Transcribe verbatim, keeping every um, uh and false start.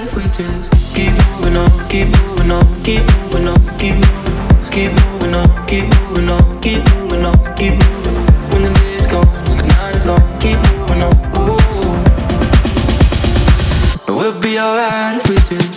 if we just keep moving on, keep moving on, keep moving on, keep moving on, just keep moving on, keep moving on, keep moving on, keep moving on. When the day is gone, when the night is long, keep moving on. Ooh, we'll be alright if we just